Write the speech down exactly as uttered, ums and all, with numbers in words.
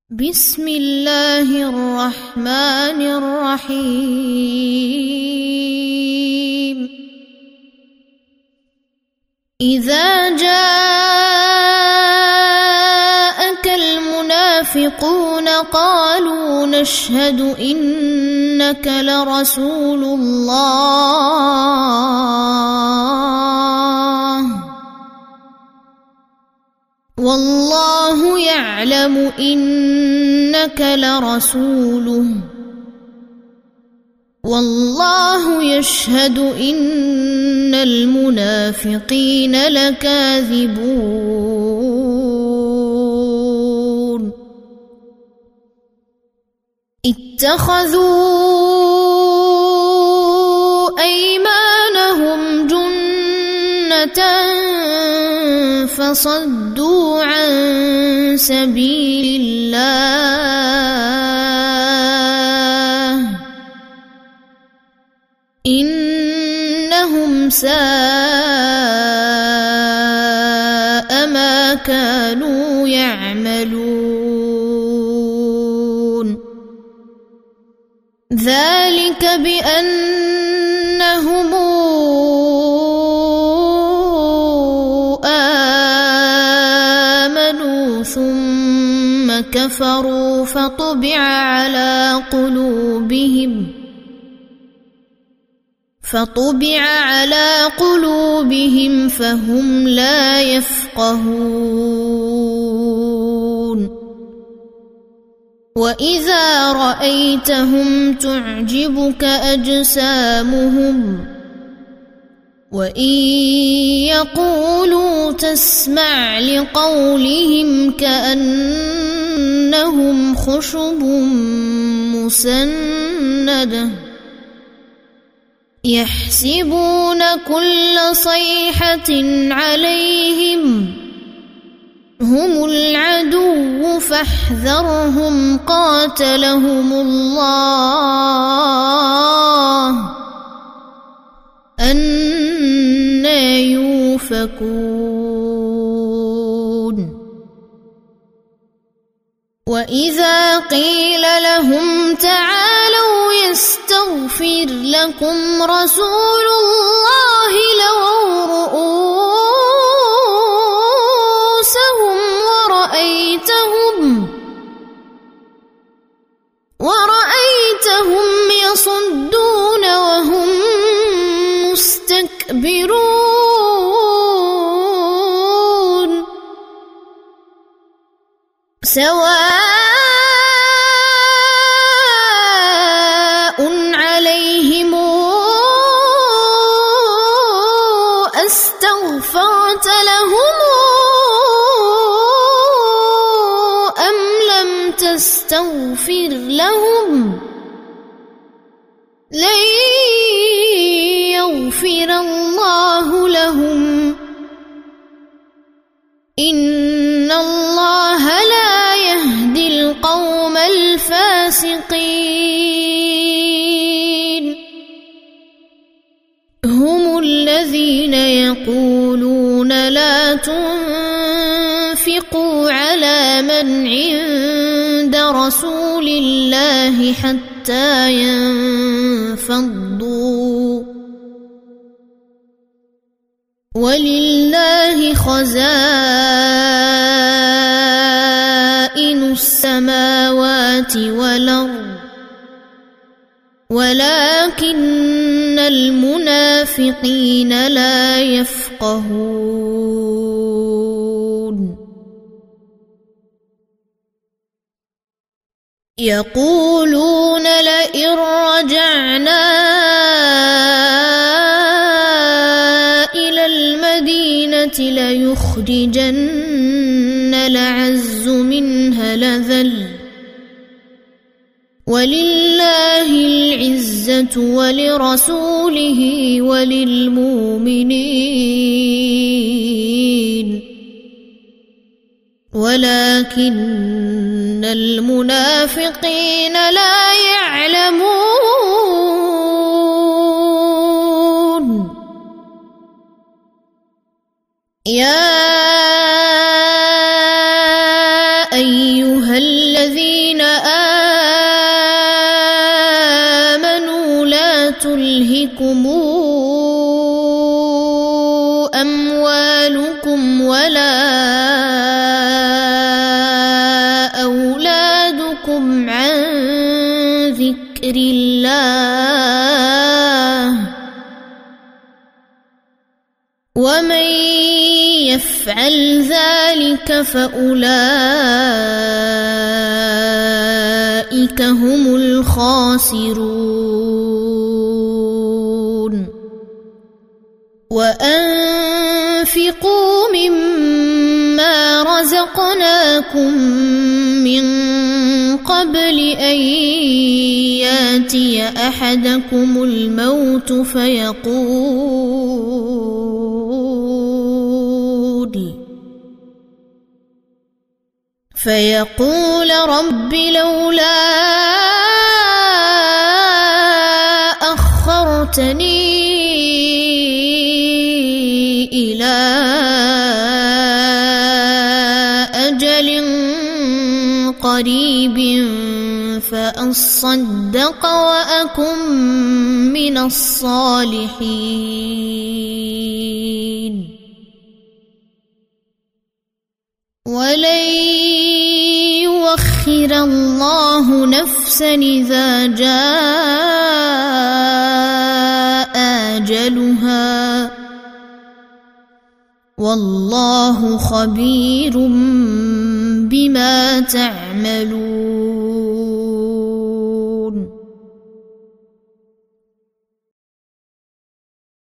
بسم الله الرحمن الرحيم إذا جاءك المنافقون قالوا نشهد إنك لرسول الله والله يعلم إنك لرسوله والله يشهد إن المنافقين لكاذبون اتخذوا أيمانهم جنة فصدوا عن سبيل الله إنهم ساء ما كانوا يعملون ذلك بأنهم ثم كفروا فطبع على قلوبهم فطبع على قلوبهم فهم لا يفقهون وإذا رأيتهم تعجبك أجسامهم وإن يقولوا تسمع لقولهم كأنهم خشب مسندة يحسبون كل صيحة عليهم هم العدو فاحذرهم قاتلهم الله أنى يؤفكون وإذا قيل لهم تعالوا يستغفر لكم رسول الله لووا رؤوسهم ورأيتهم ورأيتهم يصدون وهم مستكبرون سواء عليهم أستغفرت لهم أم لم تستغفر لهم لن يغفر الله لهم إن الله لا يهدي القوم الفاسقين هم الذين يقولون لا تنفقوا على من عند رسول الله حتى ينفضوا ولله خزائن السماوات والأرض ولكن المنافقين لا يفقهون يقولون لئن رجعنا إلى المدينة ليخرجن الأعز منها الأذل ولله العزة ولرسوله وللمؤمنين ولكن المنافقين لا يعلمون يا أيها أيها الذين آمنوا لا تلهكم أموالكم ولا أولادكم عن ذكر الله ومن يفعل ذلك فأولئك هم الخاسرون وأنفقوا مما رزقناكم من قبل أن ياتي أحدكم الموت فيقول فيقول رب لولا أخرتني إلى أجل قريب فأصدق وأكن من الصالحين ولن يؤخر الله نفسا إذا جاء أجلها والله خبير بما تعملون.